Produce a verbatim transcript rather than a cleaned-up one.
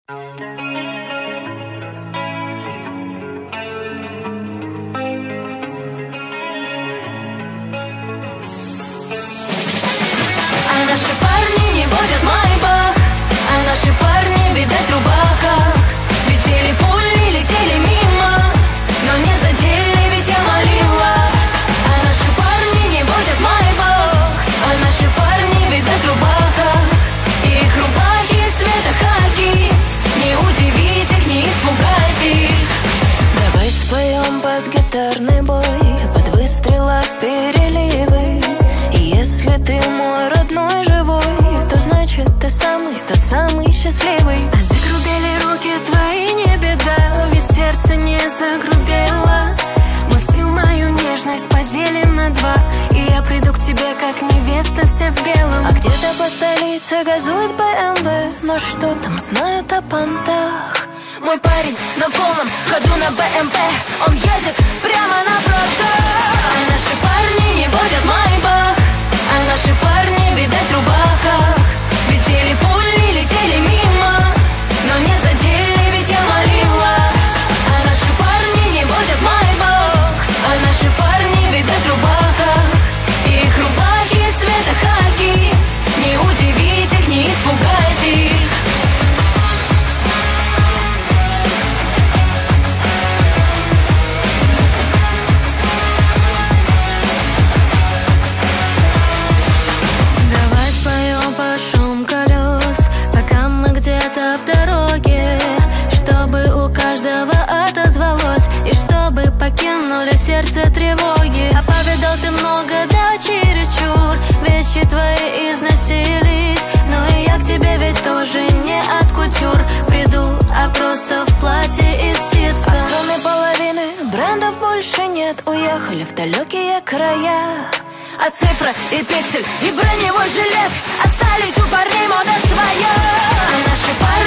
А наши парни не водят майбах, а наши парни, видать, в рубахах. Свистели пули, летели мимо, но не задели, ведь я молила. А наши парни не водят майбах, а наши парни, видать, в рубахах. Их рубахи цвета хаки, не удивить их, не испугать их. Давай споем под гитарный бой, под выстрела в переливы. И если ты мой родной живой, то значит ты самый, тот самый счастливый. А загрубели руки твои, не беда, ведь сердце не загрубело. Мы всю мою нежность поделим на два, и я приду к тебе, как невеста, вся в белом. А где-то по столице газует бэ эм вэ, но что там знают о понтах? Мой парень на полном ходу на бэ эм пэ, он едет прямо на фронтах. А наши парни не водят майбах, а наши парни, видать, в рубахах. Свистели пули, летели мимо, но не задели, ведь я молила. А наши парни не водят майбах, а наши парни, видать, в рубахах. Их рубахи цвета хаки, не удивить их, не испугать их. Где-то в дороге, чтобы у каждого отозвалось, и чтобы покинули сердце тревоги. А повидал ты много, да, чересчур, вещи твои износились, но и я к тебе ведь тоже не от кутюр приду, а просто в платье из ситца. Овцами половины брендов больше нет, уехали в далекие края. А цифра и пиксель, и броневой жилет остались у парней, мода своя. А наши парни